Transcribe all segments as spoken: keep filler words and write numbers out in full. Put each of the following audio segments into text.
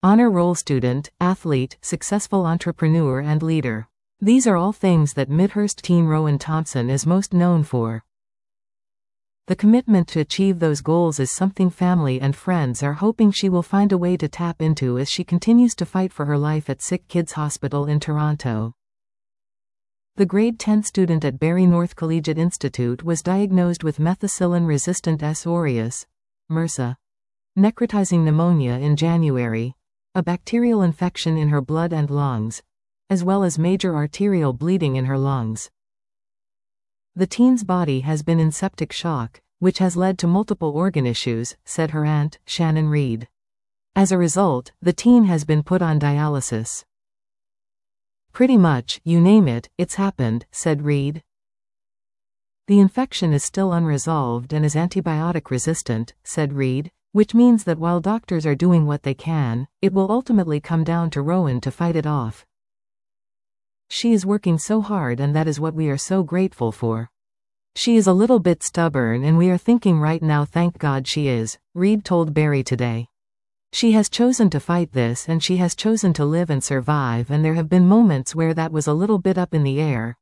Honor roll student, athlete, successful entrepreneur and leader. These are all things that Midhurst teen Rowan Thompson is most known for. The commitment to achieve those goals is something family and friends are hoping she will find a way to tap into as she continues to fight for her life at Sick Kids Hospital in Toronto. The grade ten student at Barrie North Collegiate Institute was diagnosed with methicillin-resistant S. aureus, MRSA, necrotizing pneumonia in January, a bacterial infection in her blood and lungs, as well as major arterial bleeding in her lungs. The teen's body has been in septic shock, which has led to multiple organ issues, said her aunt, Shannon Reed. As a result, the teen has been put on dialysis. Pretty much, you name it, it's happened, said Reed. The infection is still unresolved and is antibiotic resistant, said Reed, which means that while doctors are doing what they can, it will ultimately come down to Rowan to fight it off. She is working so hard and that is what we are so grateful for. She is a little bit stubborn and we are thinking right now thank God she is, Reed told Barrie Today. She has chosen to fight this and she has chosen to live and survive, and there have been moments where that was a little bit up in the air.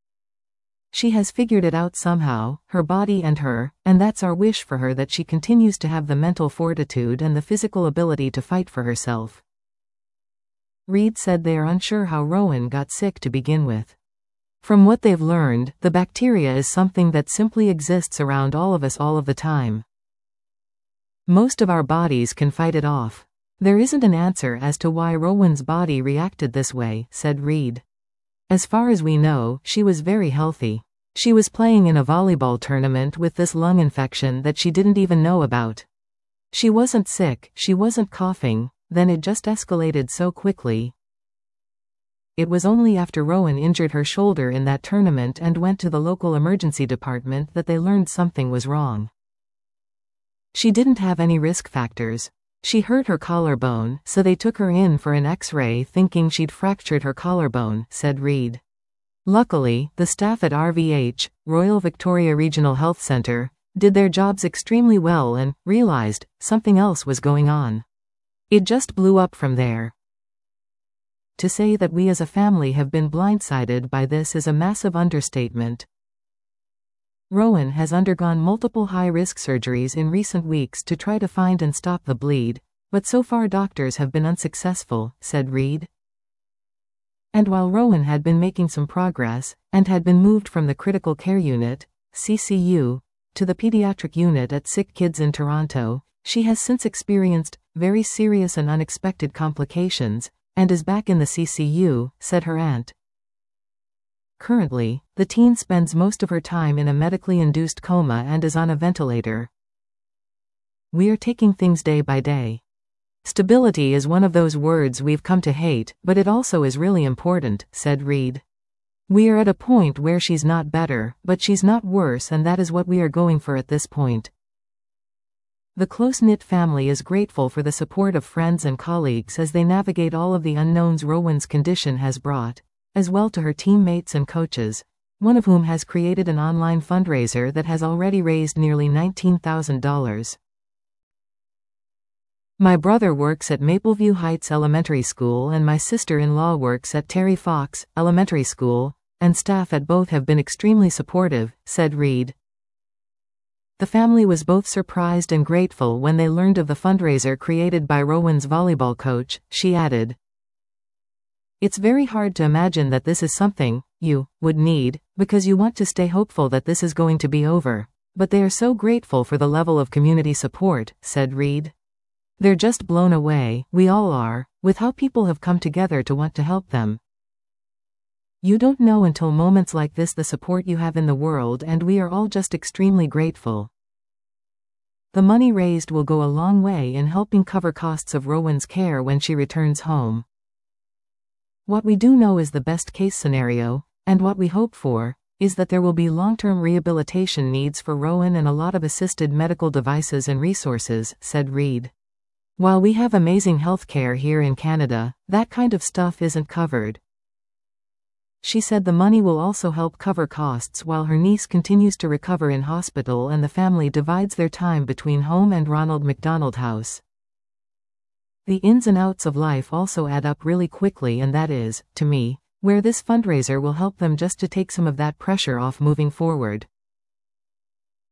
She has figured it out somehow, her body and her, and that's our wish for her, that she continues to have the mental fortitude and the physical ability to fight for herself. Reed said they are unsure how Rowan got sick to begin with. From what they've learned, the bacteria is something that simply exists around all of us all of the time. Most of our bodies can fight it off. There isn't an answer as to why Rowan's body reacted this way, said Reed. As far as we know, she was very healthy. She was playing in a volleyball tournament with this lung infection that she didn't even know about. She wasn't sick, she wasn't coughing. Then it just escalated so quickly. It was only after Rowan injured her shoulder in that tournament and went to the local emergency department that they learned something was wrong. She didn't have any risk factors. She hurt her collarbone, so they took her in for an X-ray thinking she'd fractured her collarbone, said Reed. Luckily, the staff at R V H, Royal Victoria Regional Health Centre, did their jobs extremely well and realized something else was going on. It just blew up from there. To say that we as a family have been blindsided by this is a massive understatement. Rowan has undergone multiple high-risk surgeries in recent weeks to try to find and stop the bleed, but so far doctors have been unsuccessful, said Reed. And while Rowan had been making some progress, and had been moved from the critical care unit, C C U, to the pediatric unit at Sick Kids in Toronto, she has since experienced very serious and unexpected complications, and is back in the C C U, said her aunt. Currently, the teen spends most of her time in a medically induced coma and is on a ventilator. We are taking things day by day. Stability is one of those words we've come to hate, but it also is really important, said Reed. We are at a point where she's not better, but she's not worse, and that is what we are going for at this point. The close-knit family is grateful for the support of friends and colleagues as they navigate all of the unknowns Rowan's condition has brought, as well to her teammates and coaches, one of whom has created an online fundraiser that has already raised nearly nineteen thousand dollars. My brother works at Mapleview Heights Elementary School and my sister-in-law works at Terry Fox Elementary School, and staff at both have been extremely supportive, said Reed. The family was both surprised and grateful when they learned of the fundraiser created by Rowan's volleyball coach, she added. It's very hard to imagine that this is something you would need, because you want to stay hopeful that this is going to be over, but they are so grateful for the level of community support, said Reed. They're just blown away, we all are, with how people have come together to want to help them. You don't know until moments like this the support you have in the world, and we are all just extremely grateful. The money raised will go a long way in helping cover costs of Rowan's care when she returns home. What we do know is the best-case scenario, and what we hope for, is that there will be long-term rehabilitation needs for Rowan and a lot of assisted medical devices and resources, said Reed. While we have amazing health care here in Canada, that kind of stuff isn't covered. She said the money will also help cover costs while her niece continues to recover in hospital and the family divides their time between home and Ronald McDonald House. The ins and outs of life also add up really quickly, and that is, to me, where this fundraiser will help them just to take some of that pressure off moving forward.